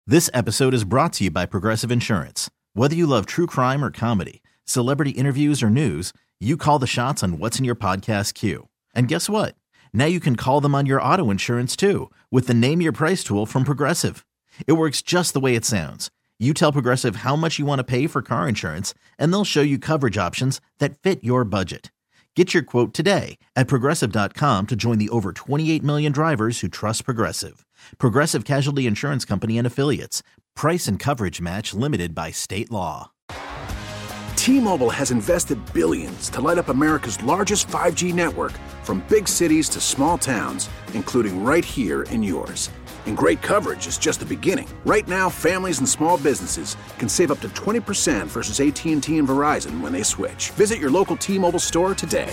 This episode is brought to you by Progressive Insurance. Whether you love true crime or comedy, celebrity interviews or news, you call the shots on what's in your podcast queue. And guess what? Now you can call them on your auto insurance too with the Name Your Price tool from Progressive. It works just the way it sounds. You tell Progressive how much you want to pay for car insurance, and they'll show you coverage options that fit your budget. Get your quote today at Progressive.com to join the over 28 million drivers who trust Progressive. Progressive Casualty Insurance Company and Affiliates. Price and coverage match limited by state law. T-Mobile has invested billions to light up America's largest 5G network, from big cities to small towns, including right here in yours. And great coverage is just the beginning. Right now, families and small businesses can save up to 20% versus AT&T and Verizon when they switch. Visit your local T-Mobile store today.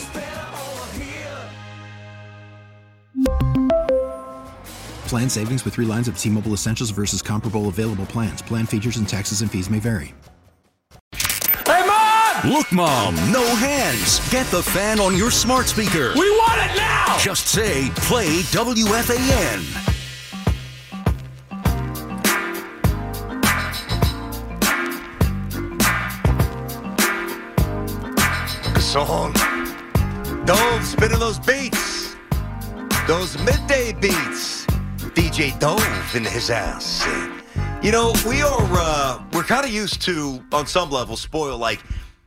Plan savings with 3 lines of T-Mobile Essentials versus comparable available plans. Plan features and taxes and fees may vary. Hey, Mom! Look, Mom, no hands. Get the fan on your smart speaker. We want it now! Just say, play WFAN. Song. Dove spinning those beats. Those midday beats. DJ Dove in his ass. You know, we're kind of used to, on some level, spoil, like,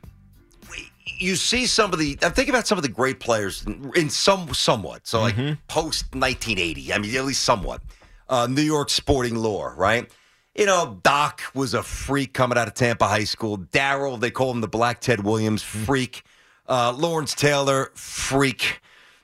you see I'm thinking about some of the great players in somewhat. So, like, post 1980. I mean, at least somewhat. New York sporting lore, right? You know, Doc was a freak coming out of Tampa High School. Darryl, they call him the Black Ted Williams, freak. Lawrence Taylor, freak.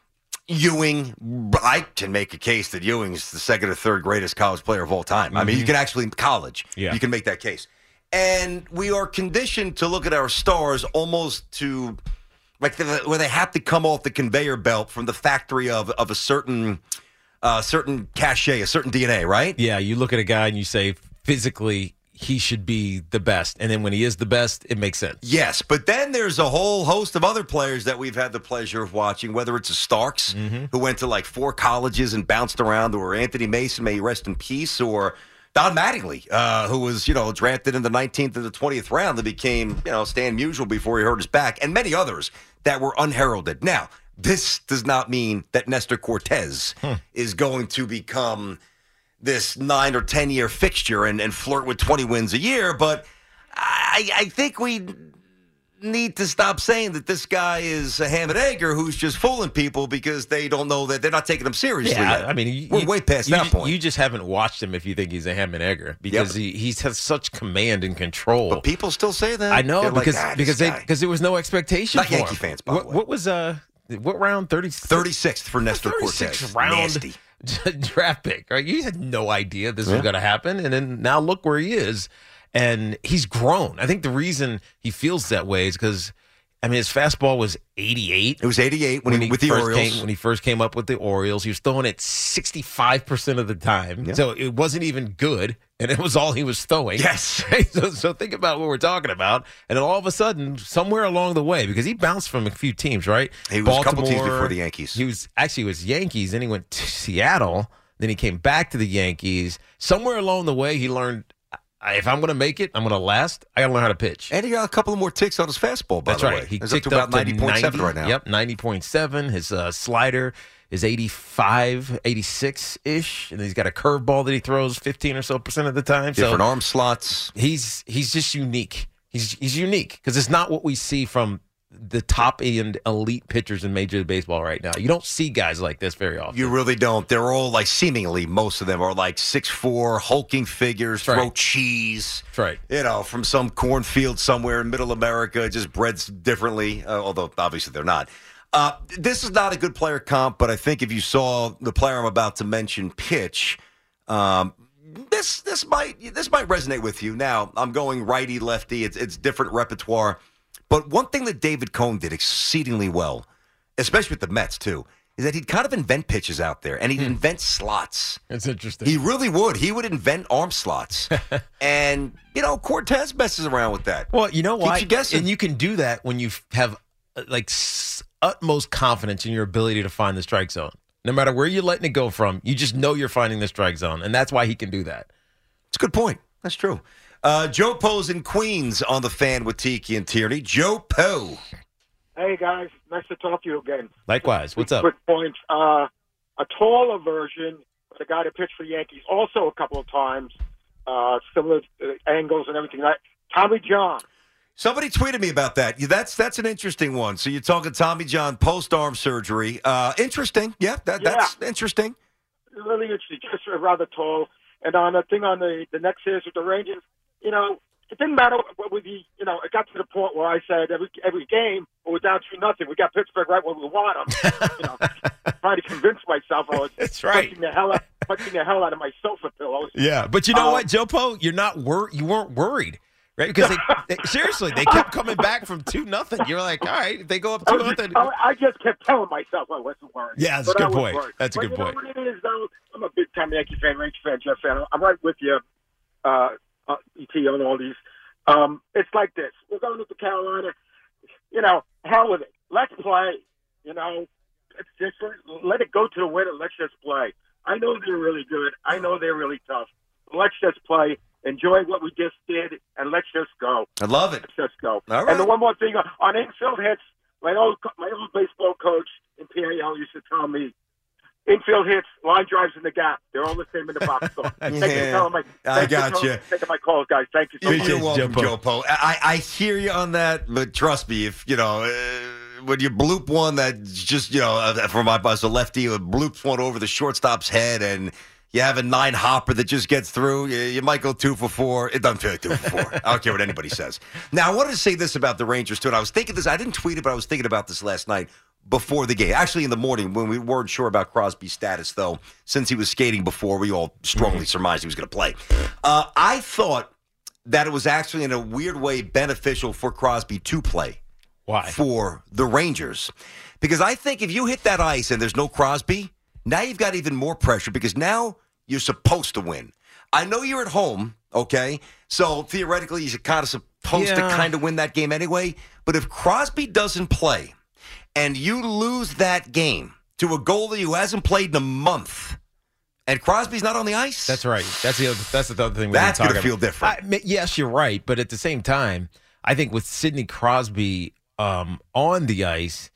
Ewing, I can make a case that Ewing is the second or third greatest college player of all time. I mean, you can actually, in college, you can make that case. And we are conditioned to look at our stars almost to, like, where they have to come off the conveyor belt from the factory of a certain cachet, a certain DNA, right? Yeah, you look at a guy and you say, physically, he should be the best. And then when he is the best, it makes sense. Yes, but then there's a whole host of other players that we've had the pleasure of watching, whether it's a Starks, who went to like 4 colleges and bounced around, or Anthony Mason, may he rest in peace, or Don Mattingly, who was, drafted in the 19th and the 20th round, that became, Stan Musial before he hurt his back, and many others that were unheralded. Now, this does not mean that Nestor Cortez is going to become this 9 or 10 year fixture and flirt with 20 wins a year, but I think we need to stop saying that this guy is a ham and egger who's just fooling people because they don't know that they're not taking him seriously. Yeah, yet. I mean, we're way past that point. You just haven't watched him if you think he's a ham and egger, because he has such command and control. But people still say that. I know, they're because there was no expectation. Not for Yankee him. fans, by the way. What was what round? 36th for Nestor 36th Cortez. round. Nasty. Draft pick, right? You had no idea this was going to happen, and then now look where he is, and he's grown. I think the reason he feels that way is because, I mean, his fastball was 88. It was 88 when he with the Orioles. When he first came up with the Orioles, he was throwing it 65% of the time, so it wasn't even good, and it was all he was throwing. Yes. So think about what we're talking about, and then all of a sudden, somewhere along the way, because he bounced from a few teams, right? He was a couple teams before the Yankees. He was Yankees, then he went to Seattle, then he came back to the Yankees. Somewhere along the way, he learned, if I'm going to make it, I'm going to last, I got to learn how to pitch. And he got a couple more ticks on his fastball, by That's the right. way. He He's ticked up to about 90.7 right now. Yep, 90.7. His slider is 85, 86-ish, and he's got a curveball that he throws 15 or so % of the time. Different arm slots. He's just unique. He's unique because it's not what we see from the top end elite pitchers in Major League Baseball right now. You don't see guys like this very often. You really don't. They're all like, seemingly, most of them are like 6'4", hulking figures, throw cheese. That's right. From some cornfield somewhere in middle America, just bred differently, although obviously they're not. This is not a good player comp, but I think if you saw the player I'm about to mention pitch, this might resonate with you. Now, I'm going righty, lefty. It's different repertoire. But one thing that David Cone did exceedingly well, especially with the Mets too, is that he'd kind of invent pitches out there, and he'd invent slots. It's interesting. He really would. He would invent arm slots. And, Cortez messes around with that. Well, you know what? Keeps you guessing. And you can do that when you have, utmost confidence in your ability to find the strike zone. No matter where you're letting it go from, you just know you're finding the strike zone, and that's why he can do that. That's a good point. That's true. Joe Poe's in Queens on the Fan with Tiki and Tierney. Joe Poe. Hey, guys. Nice to talk to you again. Likewise. What's up? Quick points. A taller version, the guy that pitched for the Yankees, also a couple of times, similar angles and everything. Tommy John. Somebody tweeted me about that. That's an interesting one. So you're talking Tommy John post-arm surgery. Interesting. Yeah, that's interesting. Really interesting. Just rather tall. And on the thing on the next series with the Rangers, it didn't matter what we, it got to the point where I said every game we were down 2-0. We got Pittsburgh right where we want them. Trying to convince myself I was punching the hell out of my sofa pillows. Yeah, but you know what, Joe Poe, you weren't worried, right? Because they seriously, they kept coming back from 2-0. You're like, all right, if they go up 2-0. I just kept telling myself I wasn't worried. Yeah, that's a good point. That's a good point. You know what it is, though? I'm a big-time Yankee fan, Ranger fan, Jeff fan. I'm right with you, E.T., on all these. It's like this. We're going into Carolina. Hell with it. Let's play. It's different. Let it go to the winner. Let's just play. I know they're really good. I know they're really tough. Let's just play. Enjoy what we just did, and let's just go. I love it. Let's just go. All right. And the one more thing on infield hits, my old baseball coach in PAL used to tell me, infield hits, line drives in the gap. They're all the same in the box score. I got you. Taking my calls, guys. Thank you so much. You're welcome, Joe Poe. I hear you on that, but trust me, if when you bloop one that's just for my bus, a lefty, bloops one over the shortstop's head, and you have a 9-hopper that just gets through, you might go 2 for 4. It doesn't feel like 2 for 4. I don't care what anybody says. Now, I wanted to say this about the Rangers, too, and I was thinking this. I didn't tweet it, but I was thinking about this last night before the game. Actually, in the morning, when we weren't sure about Crosby's status, though, since he was skating before, we all strongly surmised he was going to play. I thought that it was actually, in a weird way, beneficial for Crosby to play. Why? For the Rangers. Because I think if you hit that ice and there's no Crosby, now you've got even more pressure because now you're supposed to win. I know you're at home, okay? So theoretically, you're kind of supposed to kind of win that game anyway. But if Crosby doesn't play and you lose that game to a goalie who hasn't played in a month, and Crosby's not on the ice, that's right. That's the other thing. That's going to feel different. Yes, you're right. But at the same time, I think with Sidney Crosby on the ice,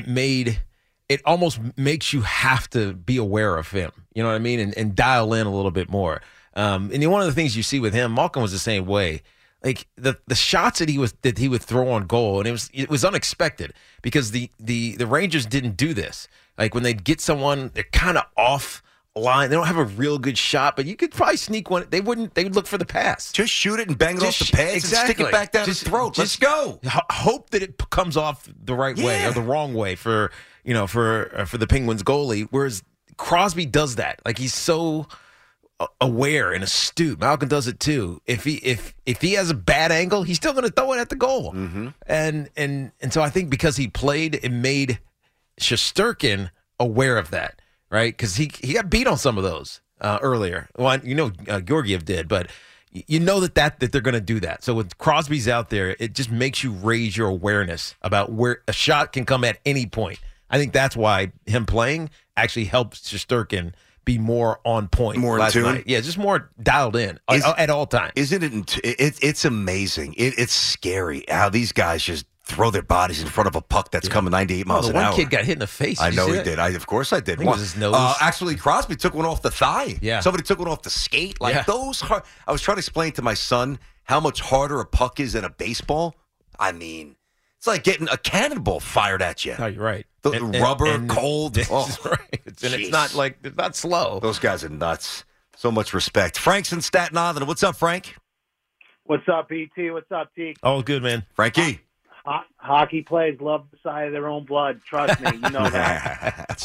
it almost makes you have to be aware of him. You know what I mean? And dial in a little bit more. And one of the things you see with him, Malkin was the same way. Like the shots that he would throw on goal, and it was unexpected because the Rangers didn't do this. Like when they'd get someone, they're kind of off line. They don't have a real good shot, but you could probably sneak one. They would look for the pass. Just shoot it and bang it off the pads and stick it back down his throat. Let's go. Hope that it comes off the right way or the wrong way for the Penguins goalie. Whereas Crosby does that. Like he's so aware and astute. Malkin does it too. If he has a bad angle, he's still going to throw it at the goal. Mm-hmm. And so I think because he played, it made Shesterkin aware of that. Right, because he got beat on some of those earlier. Well, Georgiev did, but you know that they're going to do that. So when Crosby's out there, it just makes you raise your awareness about where a shot can come at any point. I think that's why him playing actually helps Shesterkin be more on point. More in tune? Night. Yeah, just more dialed in at all times. Isn't it? It's amazing. It's scary how these guys just throw their bodies in front of a puck that's coming 98 miles an hour. One kid got hit in the face. I know he did. Of course I did. I think it was his nose. Actually, Crosby took one off the thigh. Yeah. Somebody took one off the skate. Those hard. I was trying to explain to my son how much harder a puck is than a baseball. I mean, it's like getting a cannonball fired at you. No, you're right. The rubber, cold. Right. And it's not slow. Those guys are nuts. So much respect. Frank's in Staten Island. What's up, Frank? What's up, E.T.? What's up, T? Oh, good, man. Frankie. Hockey players love the sight of their own blood. Trust me, you know that.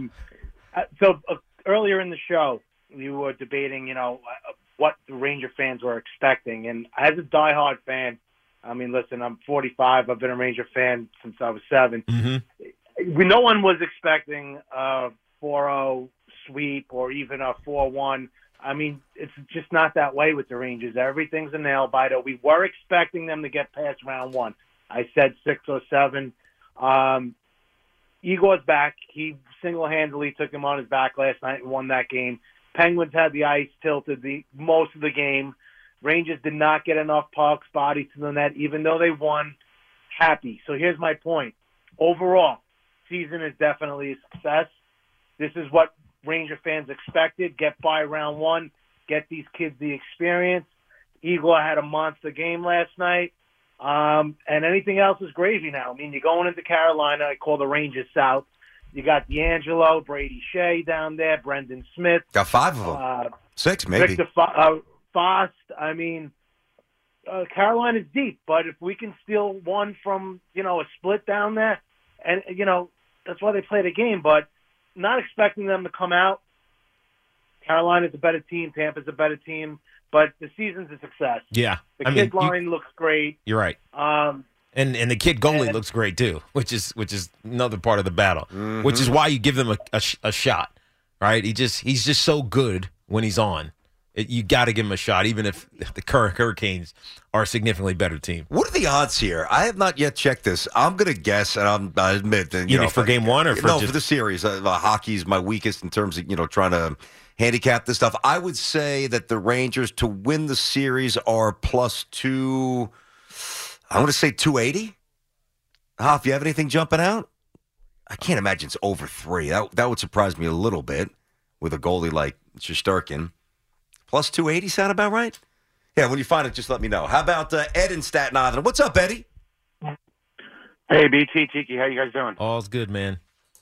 So earlier in the show, you were debating, what the Ranger fans were expecting. And as a diehard fan, I mean, listen, I'm 45. I've been a Ranger fan since I was 7. Mm-hmm. No one was expecting a 4-0 sweep or even a 4-1. I mean, it's just not that way with the Rangers. Everything's a nail-biter. We were expecting them to get past round 1. I said 6 or 7. Igor's back. He single-handedly took him on his back last night and won that game. Penguins had the ice tilted most of the game. Rangers did not get enough pucks, body to the net, even though they won. Happy. So here's my point. Overall, season is definitely a success. This is what Ranger fans expected. Get by round one. Get these kids the experience. Igor had a monster game last night. And anything else is gravy now. I mean, you're going into Carolina. I call the Rangers South. You got D'Angelo, Brady Shea down there, Brendan Smith. Got 5 of them. 6, maybe. Victor Fost. I mean, Carolina's deep, but if we can steal one from, a split down there, and, that's why they play the game, but not expecting them to come out. Carolina's a better team. Tampa's a better team, but the season's a success. Yeah. The kid line looks great. You're right. And the kid goalie looks great too, which is another part of the battle, which is why you give them a shot, right? He's just so good when he's on. You got to give him a shot, even if the current Hurricanes are a significantly better team. What are the odds here? I have not yet checked this. I'm going to guess, and I admit that for game one or for for the series. Hockey's my weakest in terms of trying to handicap this stuff. I would say that the Rangers to win the series are +2. I want to say 280. Hoff, you have anything jumping out? I can't imagine it's over 3. That would surprise me a little bit with a goalie like Shesterkin. +280 sound about right? Yeah, when you find it, just let me know. How about Ed in Staten Island? What's up, Eddie? Hey, BT, Tiki, how you guys doing? All's good, man.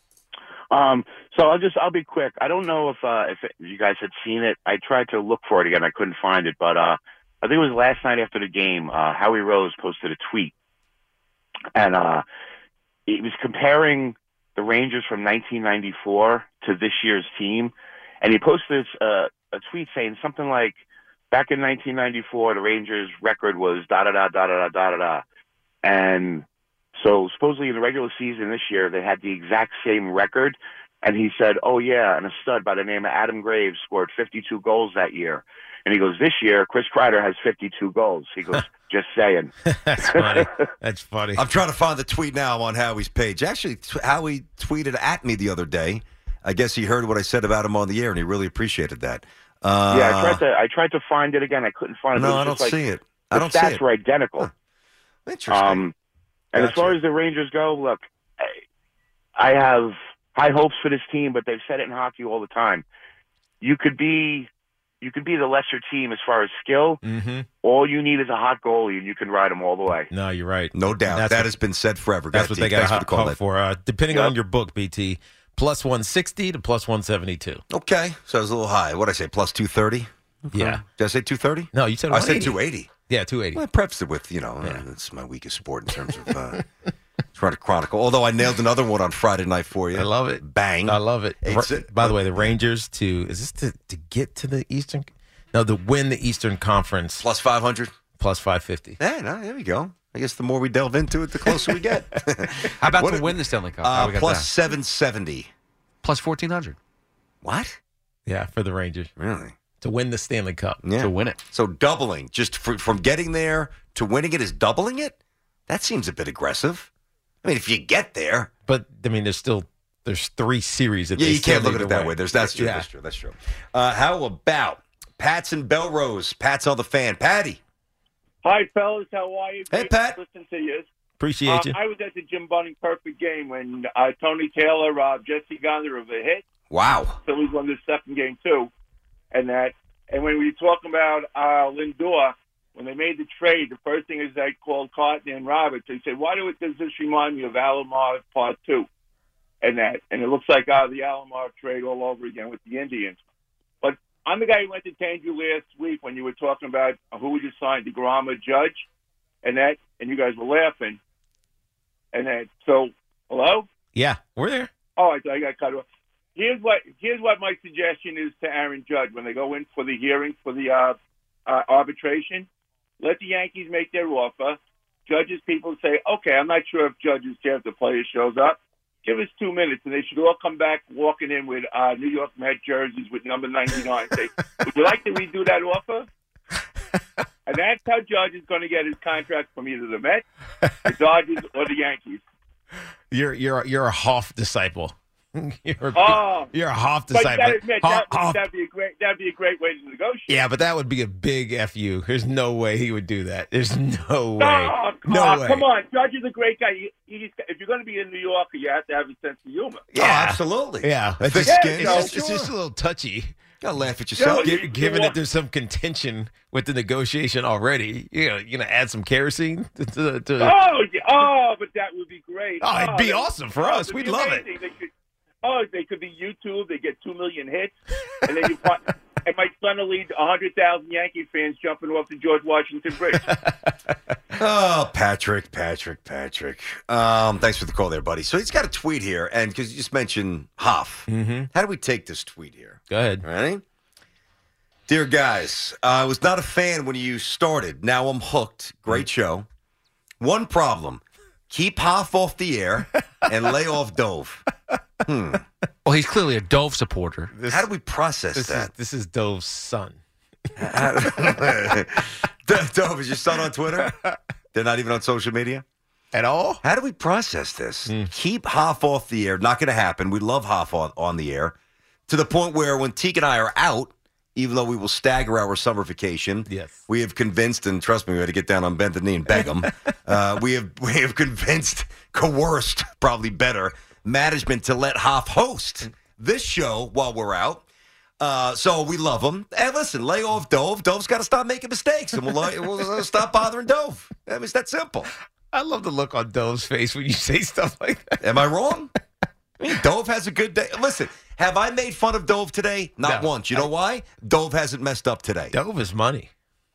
So I'll be quick. I don't know if you guys had seen it. I tried to look for it again. I couldn't find it, but I think it was last night after the game. Howie Rose posted a tweet, and he was comparing the Rangers from 1994 to this year's team, and he posted a tweet saying something like, back in 1994, the Rangers' record was da-da-da-da-da-da-da-da. And so supposedly in the regular season this year, they had the exact same record. And he said, oh, yeah, and a stud by the name of Adam Graves scored 52 goals that year. And he goes, this year, Chris Kreider has 52 goals. He goes, just saying. That's funny. That's funny. I'm trying to find the tweet now on Howie's page. Actually, Howie tweeted at me the other day. I guess he heard what I said about him on the air, and he really appreciated that. Yeah, I tried to find it again. I couldn't find it. No, I don't see it. I don't see it. The stats were identical. Huh. Interesting. And as far as the Rangers go, look, I have high hopes for this team, but they've said it in hockey all the time. You could be the lesser team as far as skill. Mm-hmm. All you need is a hot goalie, and you can ride them all the way. No, you're right. No doubt. That has been said forever. That's what they got to call for. Depending on your book, BT, +160 to +172. Okay. So it's a little high. What did I say, +230? Okay. Yeah. Did I say 230? No, you said 180. I said 280. Yeah, 280. Well, I prefaced it with, it's my weakest sport in terms of trying to chronicle. Although I nailed another one on Friday night for you. I love it. Bang. I love it. By the way, the Rangers is this to get to the Eastern? No, to win the Eastern Conference. +500? +550. Yeah, no, there we go. I guess the more we delve into it, the closer we get. How about to win the Stanley Cup? +770. +1,400. What? Yeah, for the Rangers. Really? To win the Stanley Cup. Yeah. To win it. So doubling, just from getting there to winning it is doubling it? That seems a bit aggressive. I mean, if you get there. But, I mean, there's 3 series. That you can't look at it that way. That's true. Yeah. That's true. How about Pat's in Belrose? Pat's on the Fan. Patty. Hi, fellas. How are you? Hey, Pat. Listen to you. Appreciate you. I was at the Jim Bunning perfect game when Tony Taylor robbed Jesse Gunter of a hit. Wow. Phillies won the second game, too. And when we talk about Lindor, when they made the trade, the first thing is they called Carton and Roberts. They said, does this remind me of Alomar Part 2? And it looks like the Alomar trade all over again with the Indians. But I'm the guy who entertained you last week when you were talking about who would you sign, DeGrom or Judge, and you guys were laughing. So, hello? Yeah, we're there. Oh, I got cut off. Here's what my suggestion is to Aaron Judge when they go in for the hearing for the arbitration. Let the Yankees make their offer. Judge's people say, okay, I'm not sure if Judge's care if the player shows up. Give us 2 minutes, and they should all come back walking in with New York Met jerseys with number 99. Say, would you like to redo that offer? And that's how Judge is going to get his contract from either the Mets, the Dodgers, or the Yankees. You're a Hoff disciple. You're a Hoff But you disciple. gotta admit, Hoff. that'd be a great way to negotiate. Yeah, but that would be a big FU. There's no way he would do that. There's no way. No, No way. come on. Judge is a great guy. If you're going to be in New York, you have to have a sense of humor. Yeah, absolutely. Yeah. Thick It's skin. just a little touchy. Gotta laugh at yourself. Given that there's some contention with the negotiation already, you're gonna add some kerosene to but that would be great. Oh, it'd be awesome for us. We'd love it. They could be YouTube. They get 2 million hits, and then and my son will lead 100,000 Yankee fans jumping off the George Washington Bridge. Oh, Patrick. Thanks for the call there, buddy. So he's got a tweet here, and because you just mentioned Hoff, how do we take this tweet here? Go ahead. Ready? Dear guys, I was not a fan when you started. Now I'm hooked. Great show. One problem. Keep Hoff off the air and lay off Dove. Well, he's clearly a Dove supporter. How do we process that? This is Dove's son. Dove, is your son on Twitter? They're not even on social media? At all? How do we process this? Keep Hoff off the air. Not going to happen. We love Hoff on the air. To the point where when Teague and I are out, even though we will stagger our summer vacation, yes, we have convinced, and trust me, we had to get down on bended knee and beg them. We have convinced, coerced, probably better, management to let Hoff host this show while we're out. So we love him. And listen, lay off Dove. Dove's got to stop making mistakes, and we'll stop bothering Dove. I mean, it's that simple. I love the look on Dove's face when you say stuff like that. Am I wrong? I mean, Dove has a good day. Listen, have I made fun of Dove today? Not once. You know why? Dove hasn't messed up today. Dove is money.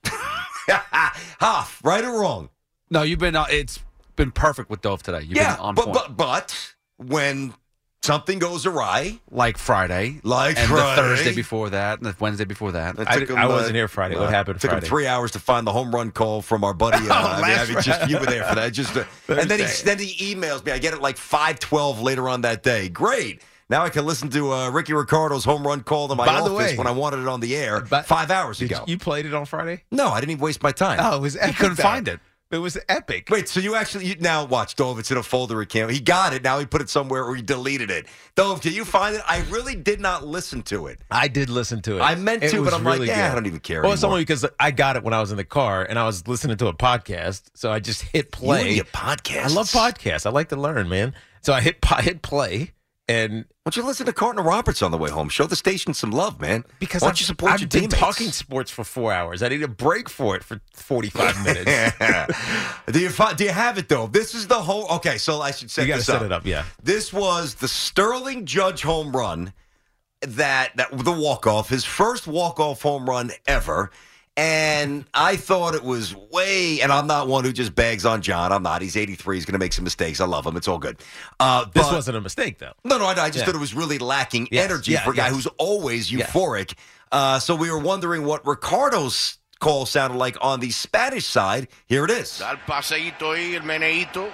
Hoff, right or wrong? No, it's been perfect with Dove today. You've been on point. But when something goes awry, like Friday, the Thursday before that, and the Wednesday before that. I wasn't here Friday. What happened Friday? Took him 3 hours to find the home run call from our buddy. You were there for that. And then he emails me. I get it like 5:12 later on that day. Great. Now I can listen to Ricky Ricardo's home run call to my office when I wanted it on the air 5 hours ago. You played it on Friday? No, I didn't even waste my time. Oh, it was epic. He couldn't find it. It was epic. Wait, so you now watch, Dove, it's in a folder account. He got it. Now he put it somewhere or he deleted it. Dove, can you find it? I really did not listen to it. I did listen to it. I meant to, but I'm really like, good. I don't even care Well, anymore. it's only because I got it when I was in the car and I was listening to a podcast. So I just hit play. You and your podcasts. I love podcasts. I like to learn, man. So I hit play. And why don't you listen to Carton and Roberts on the way home? Show the station some love, man. Because why don't you support your been teammates? Talking sports for 4 hours. I need a break for it for 45 minutes. Do you have it, though? This is the whole... Okay, so I should set you this up. You got to set it up, yeah. This was the Sterling Judge home run, the walk-off, his first walk-off home run ever. And I thought it was and I'm not one who just bags on John. I'm not. He's 83. He's going to make some mistakes. I love him. It's all good. This wasn't a mistake, though. No, I just thought it was really lacking energy for a guy who's always euphoric. So we were wondering what Ricardo's call sounded like on the Spanish side. Here it is. Da el paseíto ahí, el meneíto.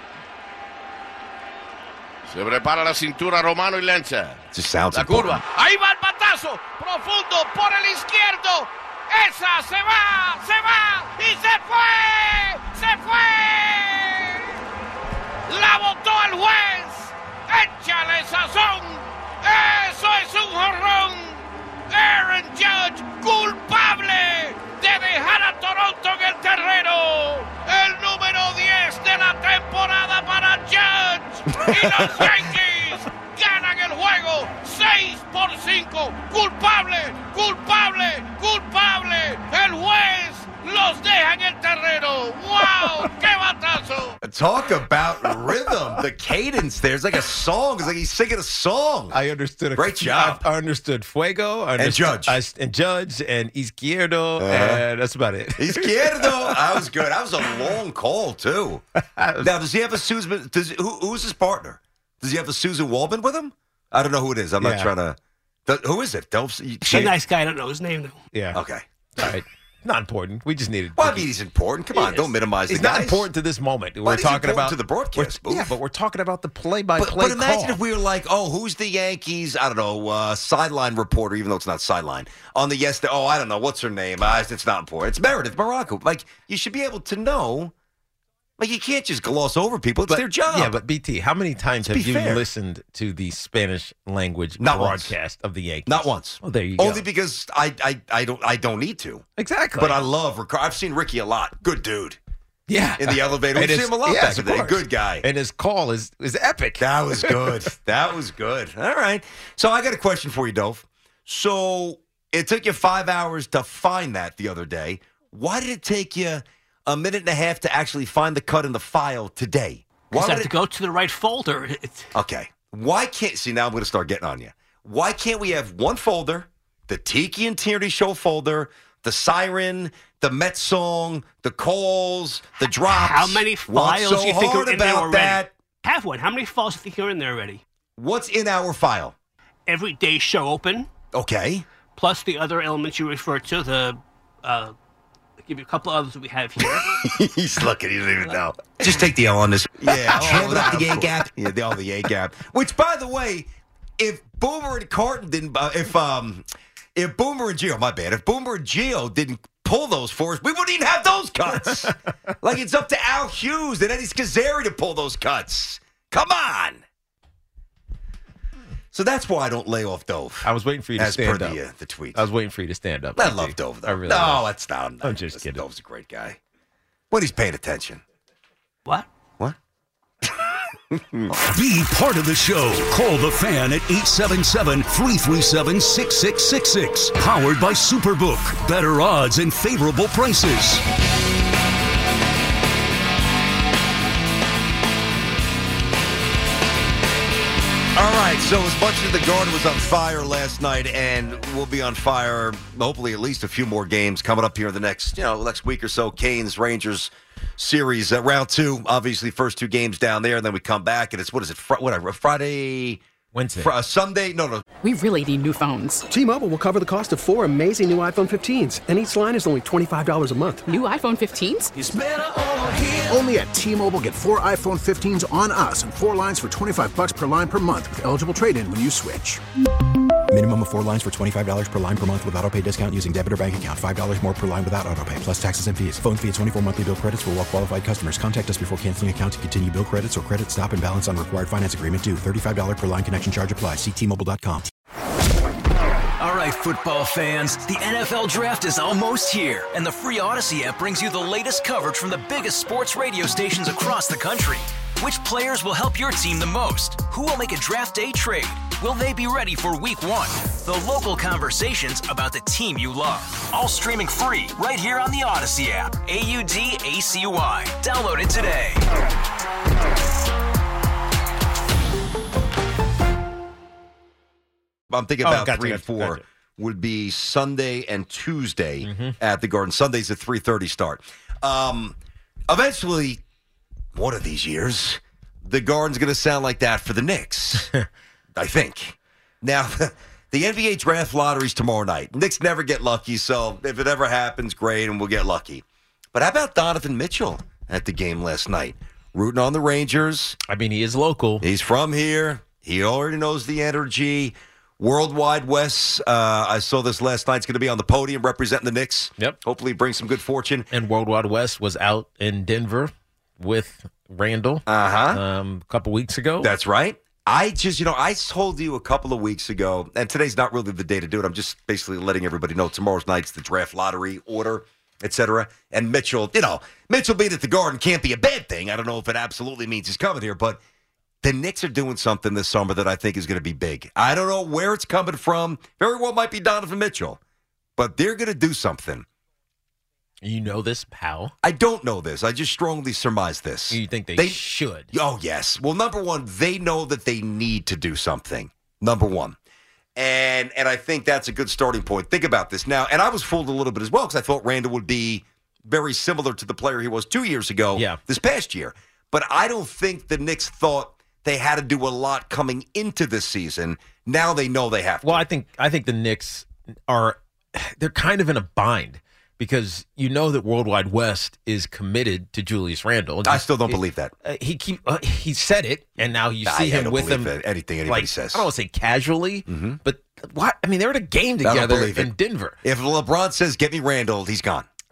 Se prepara la cintura Romano y Lenza. Just sounds la important. curva. Ahí va el batazo. Profundo por el izquierdo. Esa se va y se fue. La votó el juez. Échale sazón. Eso es un jorrón. Aaron Judge culpable de dejar a Toronto en el terreno. El número 10 de la temporada para Judge y los Yankees ganan el juego 6-5. Culpable. El juez los deja en el terreno. ¡Wow! ¡Qué batazo! Talk about rhythm. The cadence there. It's like a song. It's like he's singing a song. I understood. Great job. I understood Fuego. And Judge. And Izquierdo. And that's about it. Izquierdo. That was good. That was a long call, too. Now, does he have a Susan? Who's his partner? Does he have a Susan Waldman with him? I don't know who it is. I'm not trying to. Who is it? He's a nice guy. I don't know his name, though. Yeah. Okay. All right. Not important. We just needed. Well, I mean, he's important. Come on, don't minimize the guy. He's not important to this moment. We're talking about to the broadcast booth. Yeah, but we're talking about the play-by-play. But imagine if we were like, who's the Yankees? I don't know, sideline reporter, even though it's not sideline on the I don't know what's her name. It's not important. It's Meredith Barranco. Like you should be able to know. Like, you can't just gloss over people. It's their job. Yeah, but BT, how many times have you fair. listened to the Spanish language Not broadcast of the Yankees? Not once. Oh, there you go. Only because I don't need to. Exactly. But I love Ricardo. I've seen Ricky a lot. Good dude. Yeah. In the elevator. We've seen him a lot back in the day. Good guy. And his call is epic. That was good. That was good. All right. So I got a question for you, Dove. So it took you 5 hours to find that the other day. Why did it take you a minute and a half to actually find the cut in the file today? Because I have to go to the right folder. Okay. Why can't... See, now I'm going to start getting on you. Why can't we have one folder, the Tiki and Tierney Show folder, the Siren, the Met song, the calls, the drops? How many files do you think are in there already? That? Have one. How many files do you think are in there already? What's in our file? Everyday show open. Okay. Plus the other elements you referred to, the... I'll give you a couple others that we have here. He's looking. He doesn't even know. Just take the L on this. Yeah. The A gap. Yeah, the A gap. Which, by the way, if Boomer and Carton didn't... if Boomer and Gio... My bad. If Boomer and Gio didn't pull those for us, we wouldn't even have those cuts. Like, it's up to Al Hughes and Eddie Scazzeri to pull those cuts. Come on. So that's why I don't lay off Dove. I was waiting for you to stand up. As per the tweets. I was waiting for you to stand up. I love Dove, though. I really no, do. that's not. I'm just kidding. Dove's a great guy. When he's paying attention. What? What? Be part of the show. Call the Fan at 877-337-6666. Powered by Superbook. Better odds and favorable prices. All right, so as much as the Garden was on fire last night, and we'll be on fire, hopefully at least a few more games coming up here in the next week or so. Canes, Rangers series, round 2, obviously first 2 games down there, and then we come back, and it's, Friday... Wednesday. Sunday? No. We really need new phones. T-Mobile will cover the cost of 4 amazing new iPhone 15s, and each line is only $25 a month. New iPhone 15s? It's better over here. Only at T-Mobile, get 4 iPhone 15s on us and 4 lines for $25 per line per month with eligible trade-in when you switch. Minimum of 4 lines for $25 per line per month with autopay discount using debit or bank account. $5 more per line without autopay, plus taxes and fees. Phone fee at 24 monthly bill credits for well-qualified customers. Contact us before canceling account to continue bill credits or credit stop and balance on required finance agreement due. $35 per line connection charge applies. See T-Mobile.com. All right, football fans, the NFL Draft is almost here, and the free Odyssey app brings you the latest coverage from the biggest sports radio stations across the country. Which players will help your team the most? Who will make a draft day trade? Will they be ready for week 1? The local conversations about the team you love. All streaming free right here on the Odyssey app. AUDACY. Download it today. I'm thinking about 3 and 4 would be Sunday and Tuesday at the Garden. Sunday's at 3:30 start. Eventually, one of these years, the Garden's going to sound like that for the Knicks, I think. Now, the NBA Draft Lottery's tomorrow night. Knicks never get lucky, so if it ever happens, great, and we'll get lucky. But how about Donovan Mitchell at the game last night? Rooting on the Rangers. I mean, he is local. He's from here. He already knows the energy. Worldwide Wes, I saw this last night. It's going to be on the podium representing the Knicks. Yep. Hopefully bring some good fortune. And Worldwide Wes was out in Denver with Randall a couple weeks ago. That's right. I told you a couple of weeks ago, and today's not really the day to do it. I'm just basically letting everybody know tomorrow's night's the draft lottery order, etc. And Mitchell, Mitchell being at the Garden can't be a bad thing. I don't know if it absolutely means he's coming here, but the Knicks are doing something this summer that I think is going to be big. I don't know where it's coming from. Very well might be Donovan Mitchell, but they're going to do something. You know this, pal? I don't know this. I just strongly surmise this. You think they should? Oh, yes. Well, number one, they know that they need to do something. Number one. And I think that's a good starting point. Think about this now. And I was fooled a little bit as well because I thought Randall would be very similar to the player he was 2 years ago this past year. But I don't think the Knicks thought they had to do a lot coming into this season. Now they know they have to. Well, I think the Knicks they're kind of in a bind because you know that Worldwide West is committed to Julius Randle. I still don't believe that. He said it, and now you see him with him. Anything anybody says. I don't want to say casually, but what? I mean, they were at a game together in Denver. If LeBron says, "Get me Randle," he's gone.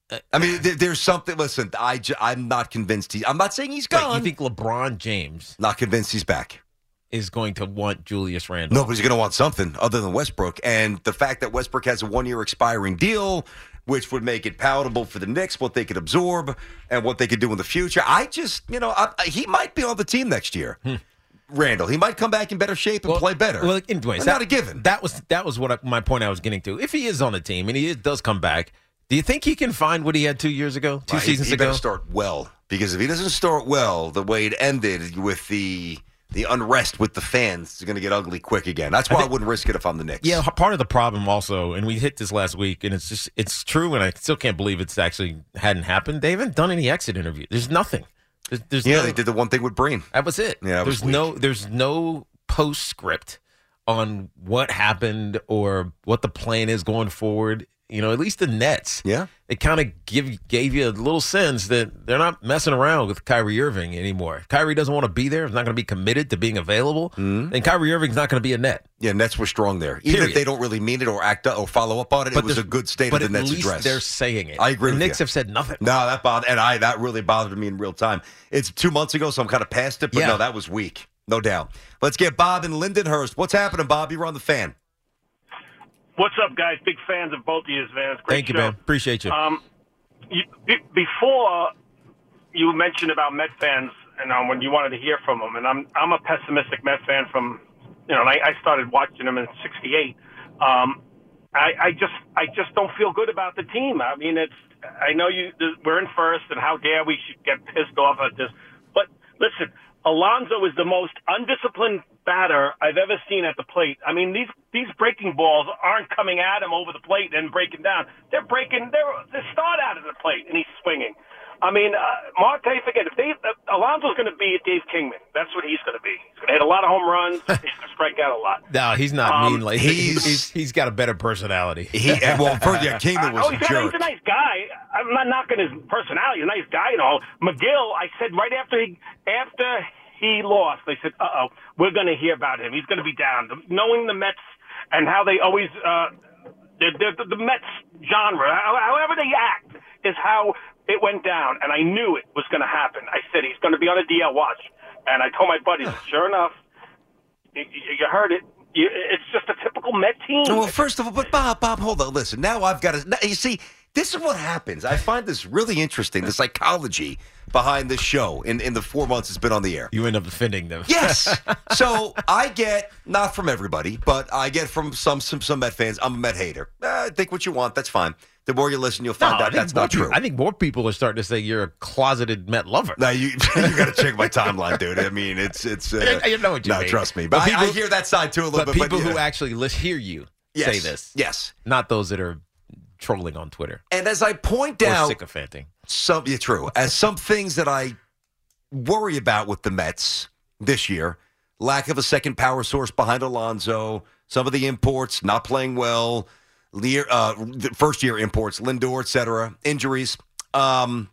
I mean, there's something. Listen, I'm not convinced. I'm not saying he's gone. You think LeBron James? Not convinced he's back. Is going to want Julius Randle? Nobody's going to want something other than Westbrook, and the fact that Westbrook has a 1-year expiring deal, which would make it palatable for the Knicks, what they could absorb and what they could do in the future. I just, he might be on the team next year. Randall, he might come back in better shape and play better. Well, anyways, not a given. That was my point I was getting to. If he is on the team and he does come back, do you think he can find what he had 2 years ago, two seasons ago? He better start well, because if he doesn't start well, the way it ended with the unrest with the fans is going to get ugly quick again. That's why I wouldn't risk it if I'm the Knicks. Yeah, part of the problem also, and we hit this last week, and it's true, and I still can't believe it's actually hadn't happened. They haven't done any exit interviews. There's nothing. There's they did the one thing with Breen. That was it. Yeah, there's no postscript on what happened or what the plan is going forward. At least the Nets. Yeah. They kind of gave you a little sense that they're not messing around with Kyrie Irving anymore. If Kyrie doesn't want to be there, is not going to be committed to being available, then Kyrie Irving's not going to be a Net. Yeah, Nets were strong there. Even if they don't really mean it or act or follow up on it, it was a good state of the Nets address. But at least they're saying it. I agree with you. The Knicks have said nothing. No, that really bothered me in real time. It's 2 months ago, so I'm kind of past it, but no, that was weak. No doubt. Let's get Bob in Lindenhurst. What's happening, Bob? You're on the Fan. What's up, guys? Big fans of both of you, man. Thank you, man. Appreciate you. Before you mentioned about Met fans, and when you wanted to hear from them, and I'm a pessimistic Met fan from, I started watching them in '68. I just don't feel good about the team. I mean, I know we're in first, and how dare we should get pissed off at this. But listen, Alonzo is the most undisciplined batter I've ever seen at the plate. I mean, these breaking balls aren't coming at him over the plate and breaking down. They start out of the plate, and he's swinging. I mean, Mark, how you forget, Alonso's going to be Dave Kingman. That's what he's going to be. He's going to hit a lot of home runs. He's going to strike out a lot. No, he's not mean. Like he's got a better personality. Kingman was a jerk. He's a nice guy. I'm not knocking his personality. He's a nice guy and all. McGill, I said right after he lost, they said, we're going to hear about him. He's going to be down. Knowing the Mets and how they always the Mets genre, however they act, is how it went down, and I knew it was going to happen. I said he's going to be on a DL watch, and I told my buddies, sure enough, you heard it. It's just a typical Met team. Well, first of all, but Bob, hold on. Listen, now I've got to. You see, this is what happens. I find this really interesting, the psychology behind this show in the 4 months it's been on the air. You end up defending them. Yes. So I get, not from everybody, but I get from some Met fans, I'm a Met hater. Think what you want. That's fine. The more you listen, you'll find out that's not true. I think more people are starting to say you're a closeted Met lover. No, you got to check my timeline, dude. I mean, it's. You know what you mean. No, trust me. But I hear that side too a little bit. People who actually hear you say this, yes, not those that are trolling on Twitter. And as I point out, sycophanting. True. As some things that I worry about with the Mets this year, lack of a second power source behind Alonso, some of the imports not playing well. The first-year imports, Lindor, et cetera, injuries. That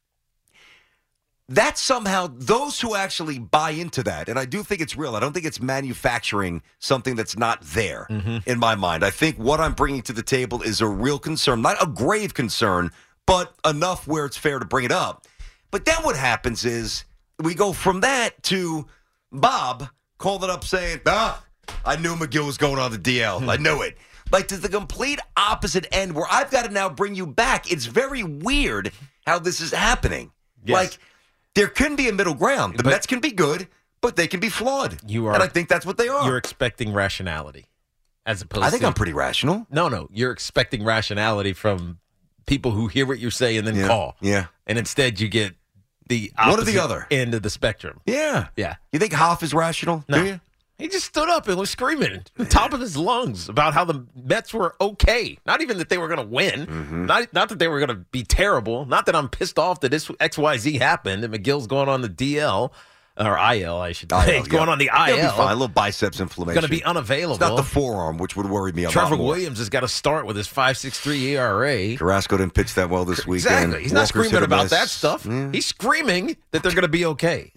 somehow, those who actually buy into that, and I do think it's real, I don't think it's manufacturing something that's not there in my mind. I think what I'm bringing to the table is a real concern, not a grave concern, but enough where it's fair to bring it up. But then what happens is we go from that to Bob calling up saying, I knew McGill was going on the DL. I knew it. Like, to the complete opposite end where I've got to now bring you back. It's very weird how this is happening. Yes. Like, there can be a middle ground. The Mets can be good, but they can be flawed. And I think that's what they are. You're expecting rationality as opposed to... I think I'm pretty rational. No. You're expecting rationality from people who hear what you say and then call. Yeah. And instead you get the opposite one or the other end of the spectrum. Yeah. Yeah. You think Hoff is rational? No. Do you? He just stood up and was screaming at the top of his lungs about how the Mets were okay. Not even that they were going to win. Not that they were going to be terrible. Not that I'm pissed off that this XYZ happened and McGill's going on the DL. or IL, I should IL, say. He's going on the IL. He'll be fine. A little biceps inflammation. Going to be unavailable. It's not the forearm, which would worry me a lot Trevor more. Williams has got to start with his 5.63 ERA. Carrasco didn't pitch that well this weekend. Exactly. He's not screaming about that stuff. Yeah. He's screaming that they're going to be okay.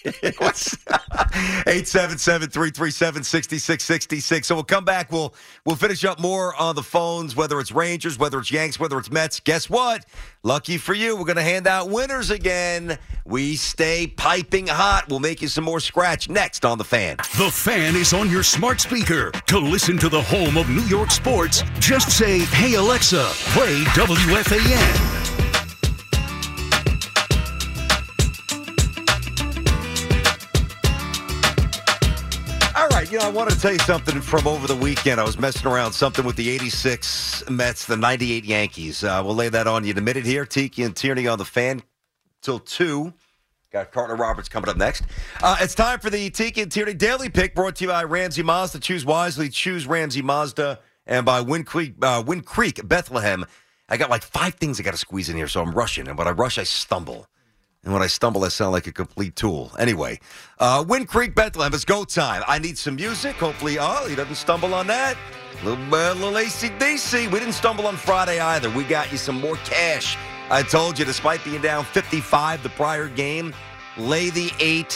877-337-6666. So we'll come back. We'll finish up more on the phones, whether it's Rangers, whether it's Yanks, whether it's Mets. Guess what? Lucky for you, we're going to hand out winners again. We stay piping hot. We'll make you some more scratch next on The Fan. The Fan is on your smart speaker. To listen to the home of New York sports, just say, "Hey Alexa, play WFAN." All right, I wanted to tell you something from over the weekend. I was messing around something with the 86 Mets, the 98 Yankees. We'll lay that on you in a minute here. Tiki and Tierney on The Fan till 2. Got Carter Roberts coming up next. It's time for the Tiki and Tierney Daily Pick, brought to you by Ramsey Mazda. Choose wisely. Choose Ramsey Mazda. And by Wind Creek, Bethlehem. I got like 5 things I got to squeeze in here, so I'm rushing. And when I rush, I stumble. And when I stumble, I sound like a complete tool. Anyway, Wind Creek, Bethlehem, it's go time. I need some music. Hopefully, he doesn't stumble on that. Little AC/DC. We didn't stumble on Friday either. We got you some more cash. I told you, despite being down 55 the prior game, lay the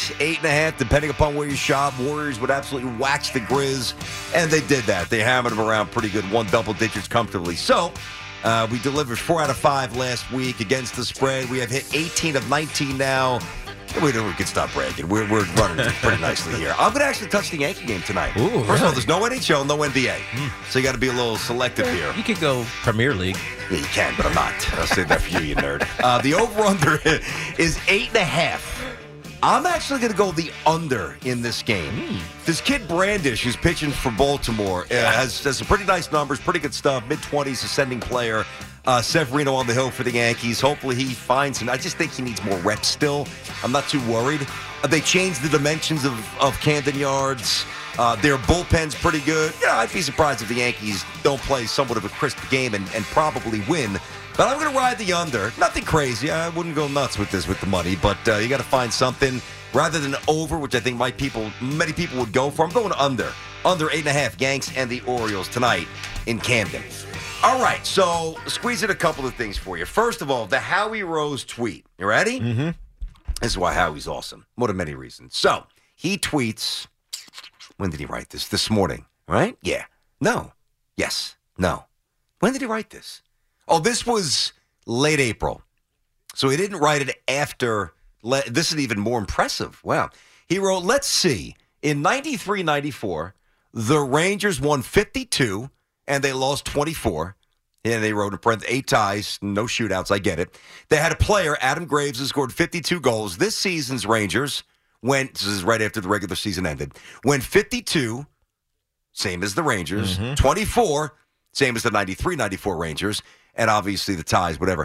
8.5, depending upon where you shop. Warriors would absolutely wax the Grizz, and they did that. They hammered them around pretty good, won double digits comfortably. So, we delivered 4 out of 5 last week against the spread. We have hit 18 of 19 now. We can stop bragging. We're running pretty nicely here. I'm going to actually touch the Yankee game tonight. Ooh, First of all, there's no NHL, no NBA. So you got to be a little selective here. You could go Premier League. Yeah, you can, but I'm not. I'll say that for you nerd. The over-under is 8.5. I'm actually going to go the under in this game. This kid Brandish, who's pitching for Baltimore, has some pretty nice numbers, pretty good stuff, mid-20s, ascending player. Severino on the hill for the Yankees. Hopefully he finds him. I just think he needs more reps still. I'm not too worried. They changed the dimensions of Camden Yards. Their bullpen's pretty good. I'd be surprised if the Yankees don't play somewhat of a crisp game and probably win. But I'm going to ride the under. Nothing crazy. I wouldn't go nuts with this with the money, but you got to find something rather than over, which I think many people would go for. I'm going under. Under 8.5 Yanks and the Orioles tonight in Camden. All right, so squeeze in a couple of things for you. First of all, the Howie Rose tweet. You ready? Mm-hmm. This is why Howie's awesome. One of many reasons. So he tweets. When did he write this? This morning, right? Yeah. No. Yes. No. When did he write this? Oh, this was late April. So he didn't write it after. This is even more impressive. Wow. He wrote, let's see. In 93-94, the Rangers won 52, and they lost 24. And they wrote in parentheses, 8 ties, no shootouts. I get it. They had a player, Adam Graves, who scored 52 goals. This season's Rangers went, this is right after the regular season ended, went 52, same as the Rangers, 24, same as the 93-94 Rangers, and obviously the ties, whatever,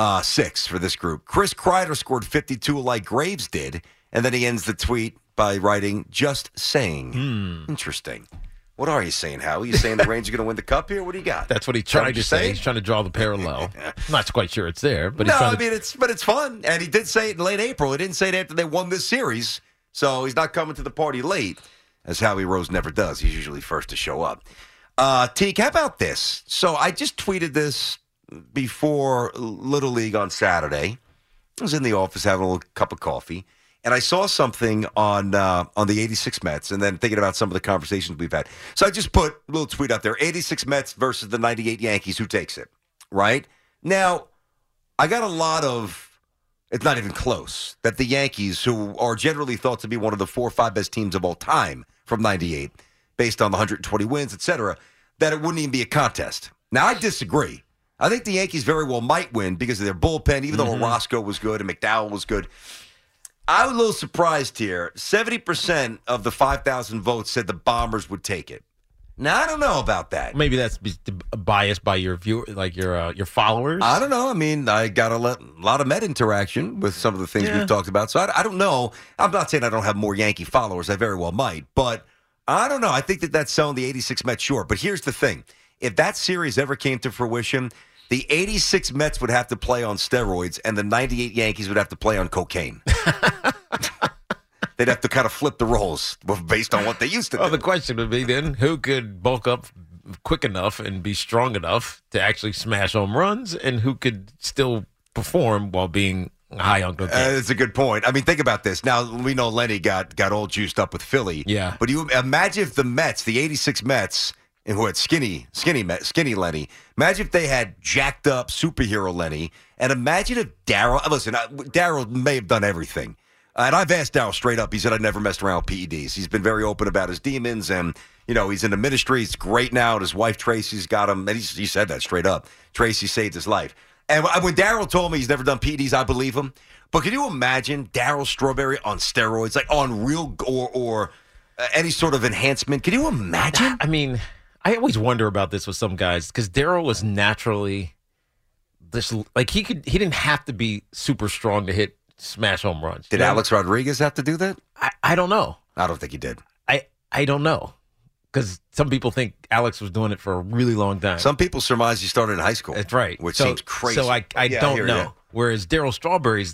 6 for this group. Chris Kreider scored 52 like Graves did, and then he ends the tweet by writing, just saying. Interesting. What are you saying, Howie? You saying the Rangers are going to win the Cup here? What do you got? That's what he tried to say. He's trying to draw the parallel. I'm not quite sure it's there, but it's fun. And he did say it in late April. He didn't say it after they won this series, so he's not coming to the party late, as Howie Rose never does. He's usually first to show up. Teak, how about this? So I just tweeted this before Little League on Saturday. I was in the office having a little cup of coffee, and I saw something on the 86 Mets, and then thinking about some of the conversations we've had. So I just put a little tweet out there, 86 Mets versus the 98 Yankees, who takes it, right? Now, I got a lot of, it's not even close, that the Yankees, who are generally thought to be one of the 4 or 5 best teams of all time from 98, based on the 120 wins, et cetera, that it wouldn't even be a contest. Now, I disagree. I think the Yankees very well might win because of their bullpen, even though Orozco was good and McDowell was good. I was a little surprised here. 70% of the 5,000 votes said the Bombers would take it. Now, I don't know about that. Maybe that's biased by your viewer, like your followers. I don't know. I mean, I got a lot of Met interaction with some of the things we've talked about. So I don't know. I'm not saying I don't have more Yankee followers. I very well might. But I don't know. I think that's selling the 86 Mets short. But here's the thing. If that series ever came to fruition, the 86 Mets would have to play on steroids, and the 98 Yankees would have to play on cocaine. They'd have to kind of flip the roles based on what they used to do. Well, the question would be then, who could bulk up quick enough and be strong enough to actually smash home runs, and who could still perform while being high on cocaine? That's a good point. I mean, think about this. Now, we know Lenny got all juiced up with Philly. Yeah. But you imagine if the Mets, the 86 Mets, and who had skinny Lenny, imagine if they had jacked up superhero Lenny, and imagine if Darryl, listen, Darryl may have done everything. And I've asked Darryl straight up. He said, I never messed around with PEDs. He's been very open about his demons, and, he's in the ministry. He's great now. And his wife, Tracy's got him. And he said that straight up. Tracy saved his life. And when Darryl told me he's never done PEDs, I believe him. But can you imagine Darryl Strawberry on steroids, like on real or any sort of enhancement? Can you imagine? I mean, I always wonder about this with some guys because Darryl was naturally this. Like he didn't have to be super strong to smash home runs. Did Alex Rodriguez have to do that? I don't know. I don't think he did. I don't know. Because some people think Alex was doing it for a really long time. Some people surmise he started in high school. That's right. Which seems crazy. So I don't know. Whereas Darryl Strawberry's,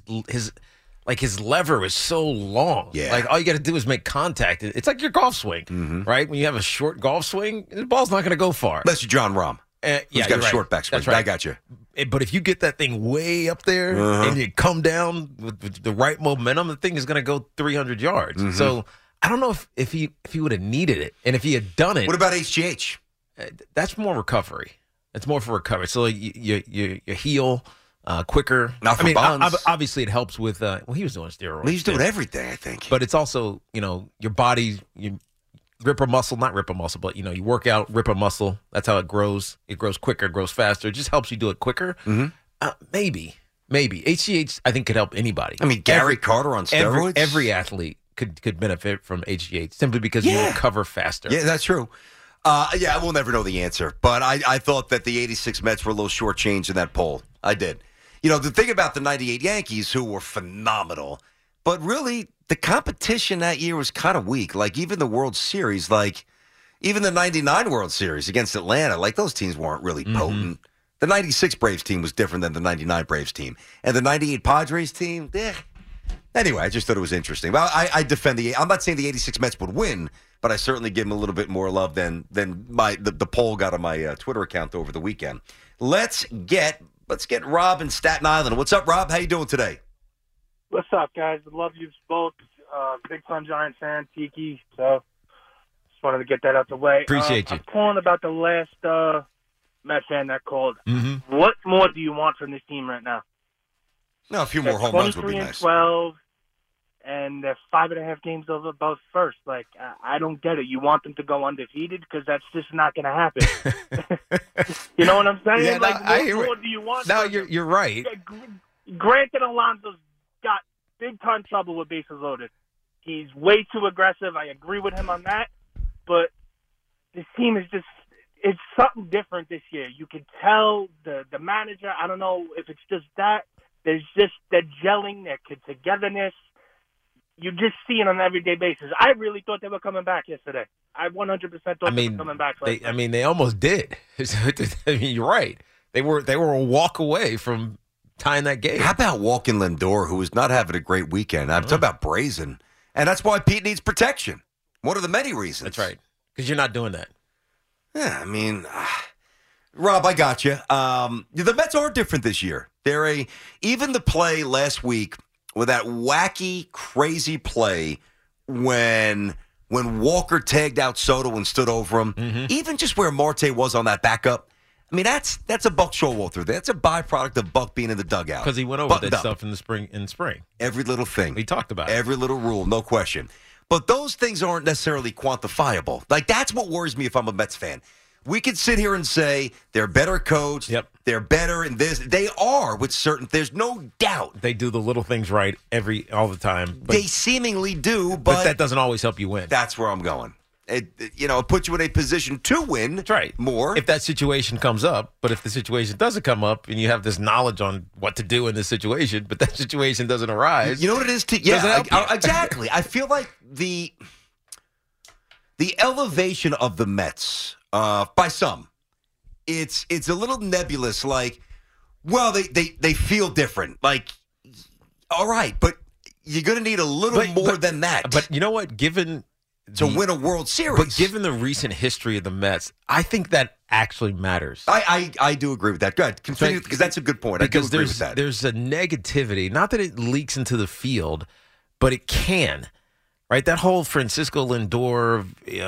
his lever is so long. Yeah. Like, all you got to do is make contact. It's like your golf swing, right? When you have a short golf swing, the ball's not going to go far. Unless you're John Rahm. He's got a short backswing. That's right. I got you. But if you get that thing way up there and you come down with the right momentum, the thing is going to go 300 yards. Mm-hmm. So I don't know if he would have needed it, and if he had done it. What about HGH? That's more recovery. It's more for recovery. So you heal quicker. Not for Bonds. Obviously, it helps with. He was doing steroids. He's doing everything, I think. But it's also your body. You rip a muscle, not rip a muscle, but you work out, rip a muscle. That's how it grows. It grows quicker, grows faster. It just helps you do it quicker. Mm-hmm. Maybe HGH I think could help anybody. I mean, Gary Carter on steroids. Every athlete could benefit from HGH simply because you recover faster. Yeah, that's true. We'll never know the answer. But I thought that the 86 Mets were a little shortchanged in that poll. I did. The thing about the 98 Yankees, who were phenomenal, but really the competition that year was kind of weak. Like even the World Series, like even the 99 World Series against Atlanta, like those teams weren't really potent. The 96 Braves team was different than the 99 Braves team. And the 98 Padres team, Anyway, I just thought it was interesting. Well, I defend I'm not saying the 86 Mets would win, but I certainly give them a little bit more love than the poll got on my Twitter account over the weekend. Let's get Rob in Staten Island. What's up, Rob? How you doing today? What's up, guys? I love you both. Big Sun Giant fan, Tiki. So just wanted to get that out the way. Appreciate you. I'm calling about the last Met fan that called. Mm-hmm. What more do you want from this team right now? No, a few more home runs would be nice. 12, and they're 5.5 games over both first. Like, I don't get it. You want them to go undefeated because that's just not going to happen. You know what I'm saying? Yeah, what more do you want? No, you're right. Granted, Alonso's got big-time trouble with bases loaded. He's way too aggressive. I agree with him on that. But this team is just – it's something different this year. You can tell the manager – I don't know if it's just that. There's just the gelling, their togetherness. You just see it on an everyday basis. I really thought they were coming back yesterday. I 100% thought they were coming back. They almost did. You're right. They were a walk away from tying that game. How about Walken Lindor, who is not having a great weekend? I'm talking about brazen. And that's why Pete needs protection. One of the many reasons. That's right. Because you're not doing that. Yeah, I mean, Rob, I got you. The Mets are different this year. Even the play last week with that wacky, crazy play when Walker tagged out Soto and stood over him, even just where Marte was on that backup. I mean, that's a Buck Showalter. That's a byproduct of Buck being in the dugout. Because he went over that stuff in the spring. Every little thing. We talked about it. Every little rule, no question. But those things aren't necessarily quantifiable. Like, that's what worries me if I'm a Mets fan. We could sit here and say they're better coached. Yep. They're better in this. They are with certain. There's no doubt. They do the little things right all the time. They seemingly do, but that doesn't always help you win. That's where I'm going. It puts you in a position to win. That's right. More if that situation comes up. But if the situation doesn't come up and you have this knowledge on what to do in this situation, but that situation doesn't arise, you know what it is? Exactly. I feel like the elevation of the Mets. By some, it's a little nebulous. Like, well, they feel different. Like, all right, but you're going to need a little more than that. But you know what? Given to win a World Series. But given the recent history of the Mets, I think that actually matters. I do agree with that. Go ahead. Continue, because that's a good point. Because I do agree with that. There's a negativity, not that it leaks into the field, but it can. Right? That whole Francisco Lindor,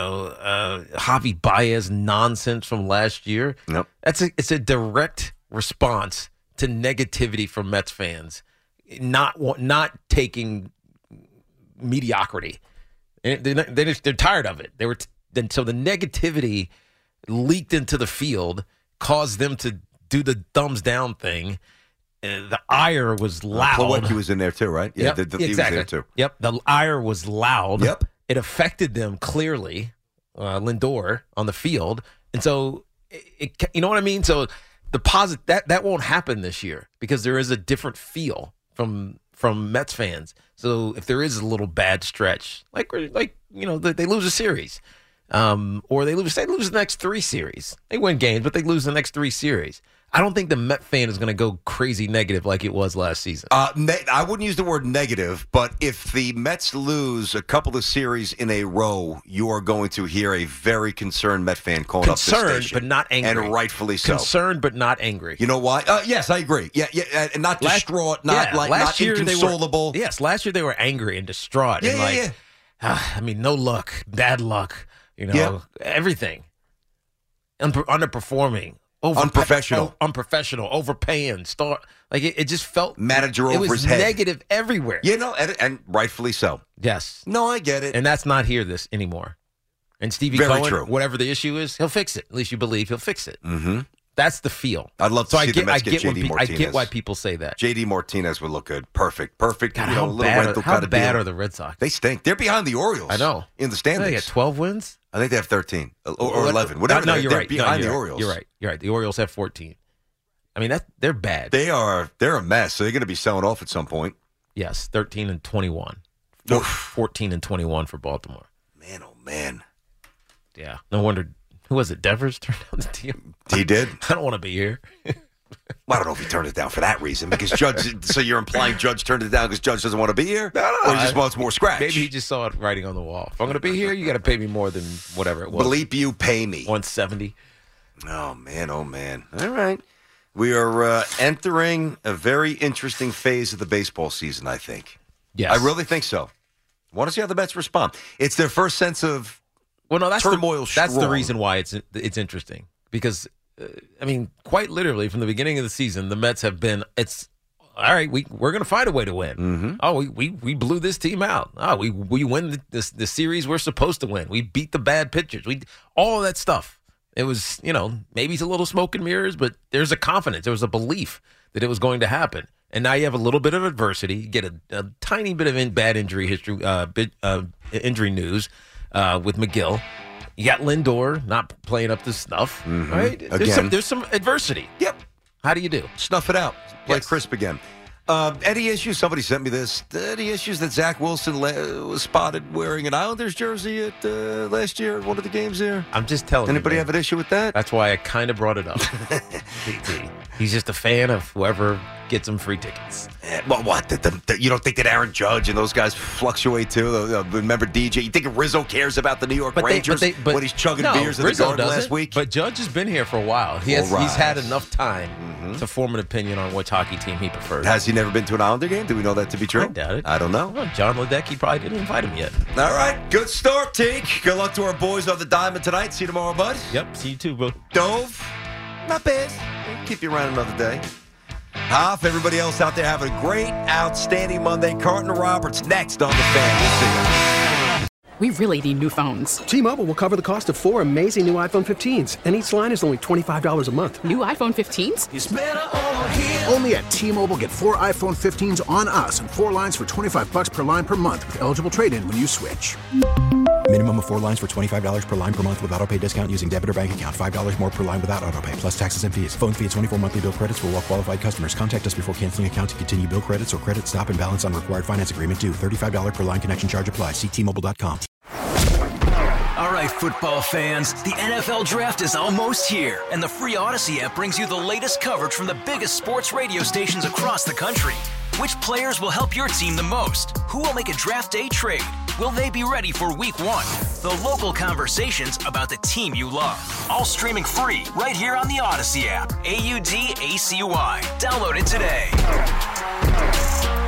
Javi Baez nonsense from last year. Yep. It's a direct response to negativity from Mets fans, not taking mediocrity. They're tired of it. So the negativity leaked into the field, caused them to do the thumbs down thing. The ire was loud. Plawecki was in there too, right? Yeah, yep, he was there too. Yep, the ire was loud. Yep. It affected them clearly, Lindor on the field, and so you know what I mean. So the that won't happen this year because there is a different feel from Mets fans. So if there is a little bad stretch, like they lose a series, or they lose the next 3 series. They win games, but they lose the next 3 series. I don't think the Met fan is going to go crazy negative like it was last season. I wouldn't use the word negative, but if the Mets lose a couple of series in a row, you are going to hear a very concerned Met fan calling up this station. Concerned, but not angry. And rightfully so. Concerned, but not angry. You know why? Yes, I agree. Yeah, and not distraught, not inconsolable. Yes, last year they were angry and distraught. Yeah. I mean, no luck, bad luck, everything. Underperforming. Unprofessional, overpaying, it just felt manager over his head. It was negative everywhere. And rightfully so. Yes. No, I get it. And that's not here this anymore. And Stevie Cohen, whatever the issue is, he'll fix it. At least you believe he'll fix it. Mm-hmm. That's the feel. I'd love to see the Mets get J.D. Martinez. I get why people say that. J.D. Martinez would look good. Perfect. God, how bad are the Red Sox? They stink. They're behind the Orioles. I know. In the standings. They got 12 wins? I think they have 13 or 11. Whatever. No, you're they're right. Behind the Orioles. You're right. The Orioles have 14. I mean, they're bad. They're a mess. So they're going to be selling off at some point. Yes, 13-21. 14-21 for Baltimore. Man, oh man. Yeah. No wonder. Who was it? Devers turned down the deal. He did. I don't want to be here. Well, I don't know if he turned it down for that reason because Judge. So you're implying Judge turned it down because Judge doesn't want to be here, or he just wants more scratch. Maybe he just saw it writing on the wall. If I'm going to be here, you got to pay me more than whatever it was. Bleep you, pay me. 170. Oh man. All right. We are entering a very interesting phase of the baseball season, I think. Yes. I really think so. I want to see how the Mets respond. It's their first sense of turmoil. That's the reason why it's interesting. Because, quite literally, from the beginning of the season, the Mets have been, all right, we're going to find a way to win. Mm-hmm. Oh, we blew this team out. Oh, we win the series we're supposed to win. We beat the bad pitchers. All of that stuff. It was, maybe it's a little smoke and mirrors, but there's a confidence. There was a belief that it was going to happen. And now you have a little bit of adversity. You get a tiny bit of bad injury history, injury news with McGill. You got Lindor not playing up to snuff, right? Again. There's some adversity. Yep. How do you do? Snuff it out. Play crisp again. Any issues? Somebody sent me this. Any issues that Zach Wilson was spotted wearing an Islanders jersey at last year at one of the games there? I'm just telling Anybody you. have an issue with that? That's why I kind of brought it up. He's just a fan of whoever gets him free tickets. Well, what? You don't think that Aaron Judge and those guys fluctuate too? Remember DJ? You think Rizzo cares about the New York Rangers when he's chugging beers in the Garden last week? But Judge has been here for a while. He's had enough time to form an opinion on which hockey team he prefers. Has he never been to an Islander game? Do we know that to be true? I doubt it. I don't know. Well, John Ledecky probably didn't invite him yet. All right. Good start, Teak. Good luck to our boys on the Diamond tonight. See you tomorrow, bud. Yep. See you too, bro. Dove. Not bad. Keep you around another day. Hoff, everybody else out there, have a great, outstanding Monday. Carton Roberts next on The Fan. We'll see you. We really need new phones. T-Mobile will cover the cost of 4 amazing new iPhone 15s, and each line is only $25 a month. New iPhone 15s? It's better over here. Only at T-Mobile, get 4 iPhone 15s on us and 4 lines for $25 per line per month with eligible trade-in when you switch. Minimum of 4 lines for $25 per line per month with autopay discount using debit or bank account. $5 more per line without autopay, plus taxes and fees. Phone fee at 24 monthly bill credits for well-qualified customers. Contact us before canceling account to continue bill credits or credit stop and balance on required finance agreement due. $35 per line connection charge applies. See T-Mobile.com. All right, football fans, the NFL Draft is almost here, and the free Odyssey app brings you the latest coverage from the biggest sports radio stations across the country. Which players will help your team the most? Who will make a draft day trade? Will they be ready for week 1? The local conversations about the team you love. All streaming free right here on the Odyssey app. AUDACY. Download it today.